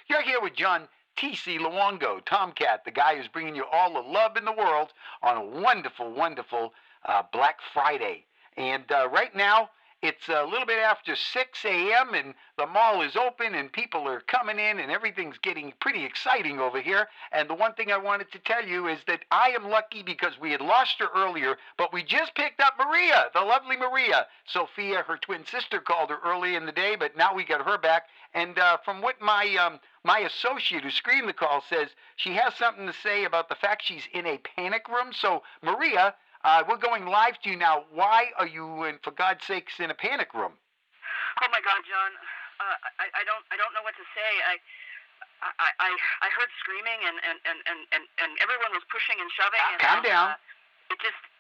You're here with John T.C. Luongo, Tomcat, the guy who's bringing you all the love in the world on a wonderful, wonderful Black Friday. And right now, it's a little bit after 6 a.m. and the mall is open and people are coming in and everything's getting pretty exciting over here. And the one thing I wanted to tell you is that I am lucky because we had lost her earlier, but we just picked up Maria, the lovely Maria. Sophia, her twin sister, called her early in the day, but now we got her back. And from what my associate who screened the call says, she has something to say about the fact she's in a panic room. So, Maria, we're going live to you now. Why are you, for God's sakes, in a panic room? Oh my God, John, I don't know what to say. I heard screaming and everyone was pushing and shoving. And, calm down. It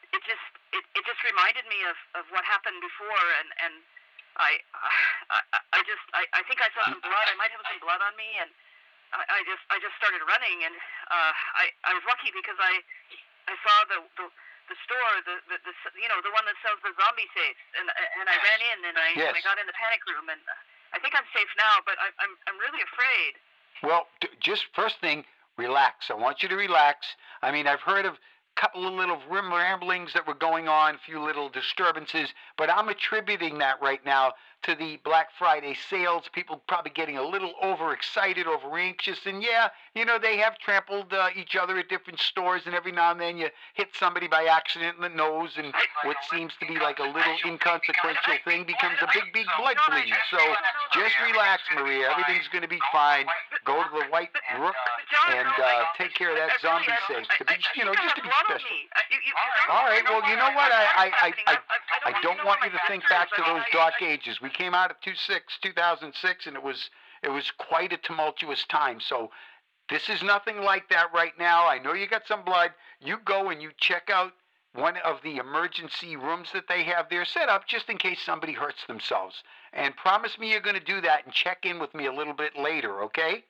just reminded me of what happened before, and I think I saw some blood. I might have some blood on me, and I just started running, and I was lucky because I saw the store, the one that sells the zombie safes, and I ran in and I got in the panic room, and I think I'm safe now, but I'm really afraid. Well, just first thing, relax. I want you to relax. I mean, I've heard of a couple of little ramblings that were going on, a few little disturbances, but I'm attributing that right now to the Black Friday sales, people probably getting a little overexcited, over anxious, and they have trampled each other at different stores, and every now and then you hit somebody by accident in the nose, and what seems to be like a little inconsequential thing becomes a big blood bleed. So just relax, Maria. Everything's going to be fine. Go to the White Rook and take care of that zombie safe to be, just to be special. All right. Well, you know what? I don't want you to think back to those dark ages. We came out of 2006, and it was quite a tumultuous time. So this is nothing like that right now. I know you got some blood. You go and you check out one of the emergency rooms that they have there set up just in case somebody hurts themselves. And promise me you're going to do that and check in with me a little bit later, okay?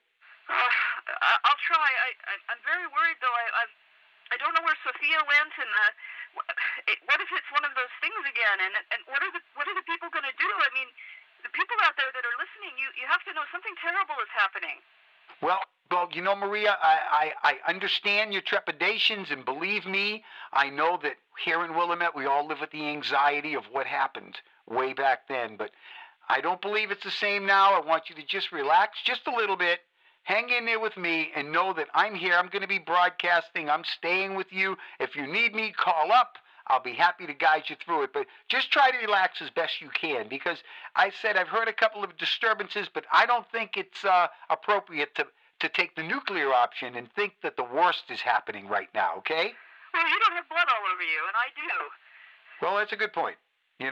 I'll try. I'm very worried, though. I don't know where Sophia went, and what if it's one of those things again? And what are the people going to do? I mean, the people out there that are listening, you have to know something terrible is happening. Well, Maria, I understand your trepidations, and believe me, I know that here in Willamette we all live with the anxiety of what happened way back then, but I don't believe it's the same now. I want you to just relax just a little bit. Hang in there with me and know that I'm here. I'm going to be broadcasting. I'm staying with you. If you need me, call up. I'll be happy to guide you through it. But just try to relax as best you can, because I said I've heard a couple of disturbances, but I don't think it's appropriate to take the nuclear option and think that the worst is happening right now, okay? Well, you don't have blood all over you, and I do. Well, that's a good point.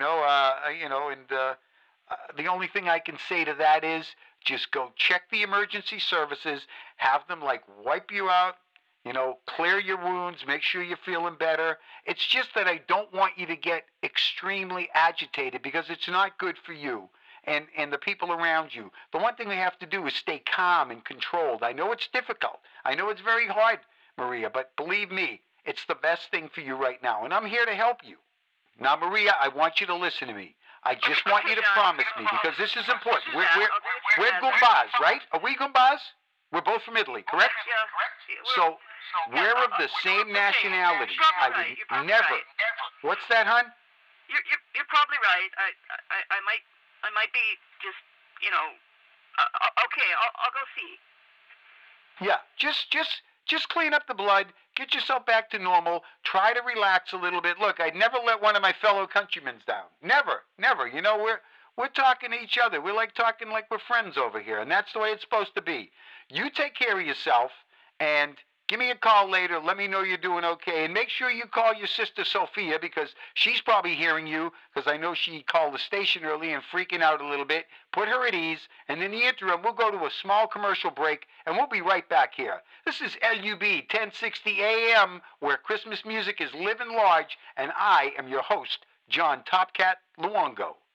The only thing I can say to that is just go check the emergency services, have them wipe you out, clear your wounds, make sure you're feeling better. It's just that I don't want you to get extremely agitated, because it's not good for you and the people around you. The one thing we have to do is stay calm and controlled. I know it's difficult. I know it's very hard, Maria, but believe me, it's the best thing for you right now, and I'm here to help you. Now, Maria, I want you to listen to me. I just want you to promise me, because this is important. We're Goombas, right? Are we Goombas? We're both from Italy, correct? Yeah. So we're of the same nationality. I would never. What's that, hon? You're probably right. I might be just, okay. I'll go see. Yeah, just clean up the blood, get yourself back to normal, try to relax a little bit. Look, I'd never let one of my fellow countrymen down. Never. We're talking to each other. We're talking like we're friends over here, and that's the way it's supposed to be. You take care of yourself, and give me a call later. Let me know you're doing okay, and make sure you call your sister Sophia, because she's probably hearing you, because I know she called the station early and freaking out a little bit. Put her at ease, and in the interim, we'll go to a small commercial break, and we'll be right back here. This is LUB 1060 AM, where Christmas music is living large, and I am your host, John Topcat Luongo.